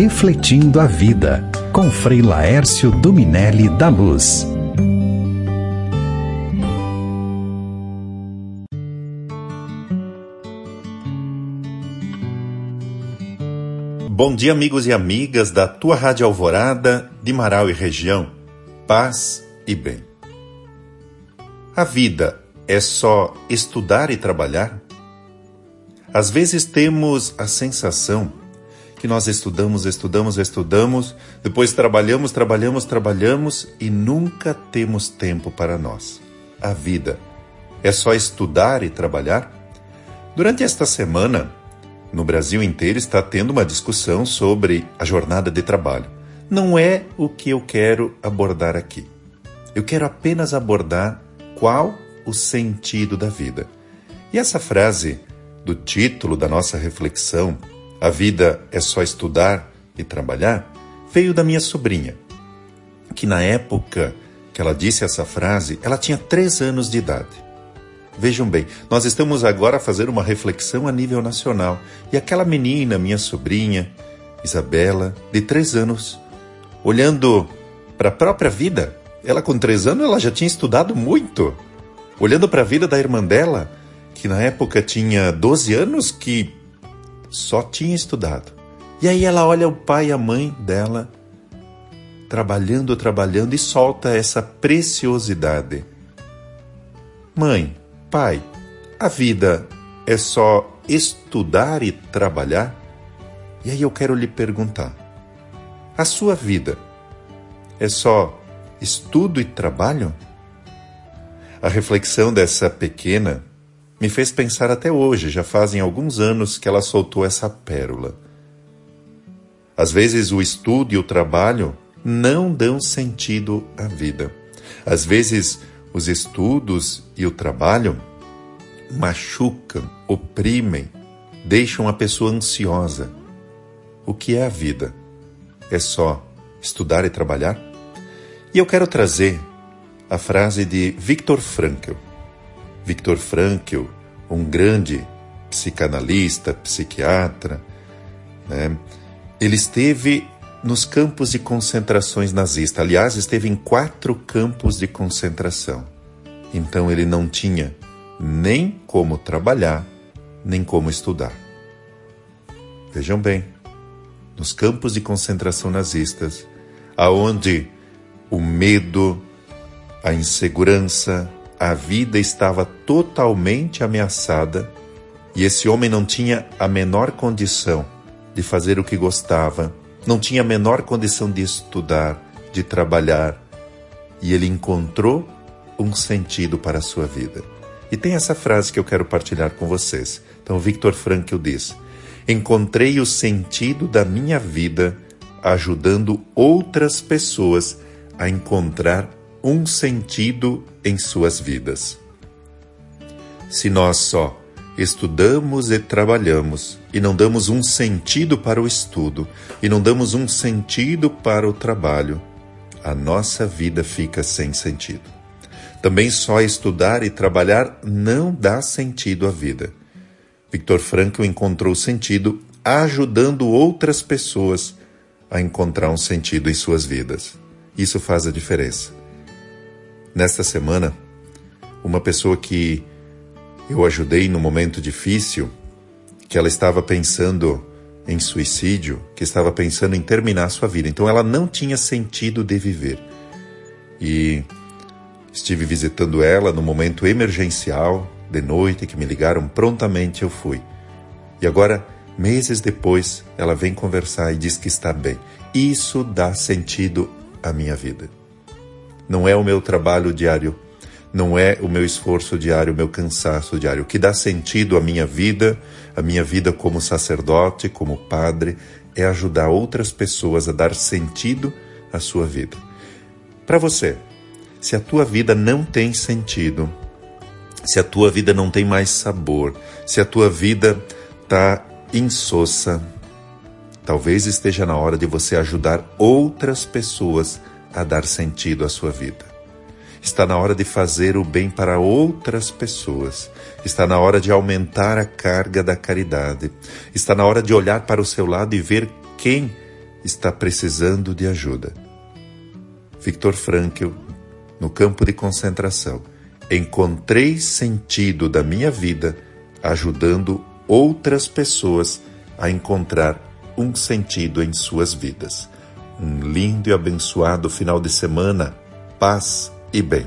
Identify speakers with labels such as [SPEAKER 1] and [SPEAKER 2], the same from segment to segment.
[SPEAKER 1] Refletindo a Vida, com Frei Laércio Dominelli da Luz.
[SPEAKER 2] Bom dia, amigos e amigas da tua Rádio Alvorada, de Marau e região. Paz e bem. A vida é só estudar e trabalhar? Às vezes temos a sensação que nós estudamos, depois trabalhamos e nunca temos tempo para nós. A vida é só estudar e trabalhar? Durante esta semana, no Brasil inteiro está tendo uma discussão sobre a jornada de trabalho. Não é o que eu quero abordar aqui. Eu quero apenas abordar qual o sentido da vida. E essa frase do título da nossa reflexão, a vida é só estudar e trabalhar, veio da minha sobrinha, que na época que ela disse essa frase, ela tinha 3 anos de idade. Vejam bem, nós estamos agora a fazer uma reflexão a nível nacional. E aquela menina, minha sobrinha, Isabela, de 3 anos, olhando para a própria vida, ela com 3 anos ela já tinha estudado muito. Olhando para a vida da irmã dela, que na época tinha 12 anos, que só tinha estudado. E aí ela olha o pai e a mãe dela, trabalhando e solta essa preciosidade. Mãe, pai, a vida é só estudar e trabalhar? E aí eu quero lhe perguntar, a sua vida é só estudo e trabalho? A reflexão dessa pequena me fez pensar até hoje, já fazem alguns anos que ela soltou essa pérola. Às vezes o estudo e o trabalho não dão sentido à vida. Às vezes os estudos e o trabalho machucam, oprimem, deixam a pessoa ansiosa. O que é a vida? É só estudar e trabalhar? E eu quero trazer a frase de Viktor Frankl. Viktor Frankl, um grande psicanalista, psiquiatra, né? Ele esteve nos campos de concentrações nazistas. Aliás, esteve em 4 campos de concentração. Então ele não tinha nem como trabalhar, nem como estudar. Vejam bem, nos campos de concentração nazistas, aonde o medo, a insegurança, a vida estava totalmente ameaçada e esse homem não tinha a menor condição de fazer o que gostava, não tinha a menor condição de estudar, de trabalhar, e ele encontrou um sentido para a sua vida. E tem essa frase que eu quero partilhar com vocês. Então, Viktor Frankl diz: encontrei o sentido da minha vida ajudando outras pessoas a encontrar um sentido em suas vidas. Se nós só estudamos e trabalhamos e não damos um sentido para o estudo e não damos um sentido para o trabalho, a nossa vida fica sem sentido. Também só estudar e trabalhar não dá sentido à vida. Viktor Frankl encontrou sentido ajudando outras pessoas a encontrar um sentido em suas vidas. Isso faz a diferença. Nesta semana, uma pessoa que eu ajudei num momento difícil, que ela estava pensando em suicídio, que estava pensando em terminar a sua vida. Então ela não tinha sentido de viver. E estive visitando ela no momento emergencial, de noite, que me ligaram, prontamente eu fui. E agora, meses depois, ela vem conversar e diz que está bem. Isso dá sentido à minha vida. Não é o meu trabalho diário, não é o meu esforço diário, o meu cansaço diário. O que dá sentido à minha vida como sacerdote, como padre, é ajudar outras pessoas a dar sentido à sua vida. Para você, se a tua vida não tem sentido, se a tua vida não tem mais sabor, se a tua vida está insossa, talvez esteja na hora de você ajudar outras pessoas a dar sentido à sua vida. Está na hora de fazer o bem para outras pessoas. Está na hora de aumentar a carga da caridade. Está na hora de olhar para o seu lado e ver quem está precisando de ajuda. Viktor Frankl, no campo de concentração: encontrei sentido da minha vida ajudando outras pessoas a encontrar um sentido em suas vidas. Um lindo e abençoado final de semana, paz e bem.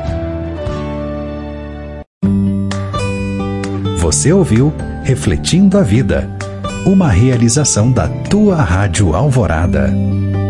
[SPEAKER 1] Você ouviu Refletindo a Vida, uma realização da Tua Rádio Alvorada.